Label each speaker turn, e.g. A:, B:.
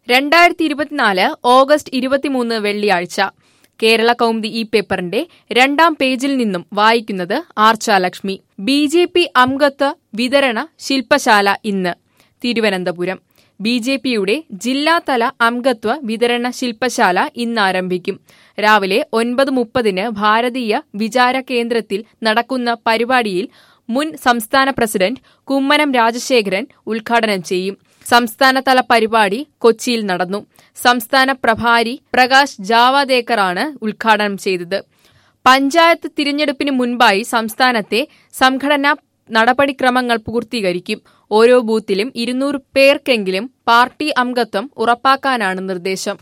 A: 2024 August 23 വെള്ളിയാഴ്ച കേരള കൗമുദി ഈ പേപ്പറിന്റെ 2-ാം പേജിൽ നിന്നും വായിക്കുന്നത് ആർച്ചാലക്ഷ്മി. ബി.ജെ.പി. അംഗത്വ വിതരണ ശില്പശാല ഇന്ന് തിരുവനന്തപുരം. ബി.ജെ.പിയുടെ ജില്ലാതല അംഗത്വ വിതരണ ശില്പശാല ഇന്ന് ആരംഭിക്കും. രാവിലെ 9:30 ഭാരതീയ വിചാര കേന്ദ്രത്തിൽ നടക്കുന്ന പരിപാടിയിൽ മുൻ സംസ്ഥാന പ്രസിഡന്റ് കുമ്മനം രാജശേഖരൻ ഉദ്ഘാടനം ചെയ്യും. സംസ്ഥാനതല പരിപാടി കൊച്ചിയിൽ നടന്നു. സംസ്ഥാന പ്രഭാരി പ്രകാശ് ജാവദേക്കറാണ് ഉദ്ഘാടനം ചെയ്തത്. പഞ്ചായത്ത് തിരഞ്ഞെടുപ്പിന് മുൻപായി സംസ്ഥാനത്തെ സംഘടനാ നടപടിക്രമങ്ങൾ പൂർത്തീകരിക്കും. ഓരോ ബൂത്തിലും 200 പേർക്കെങ്കിലും പാർട്ടി അംഗത്വം ഉറപ്പാക്കാനാണ് നിർദ്ദേശം.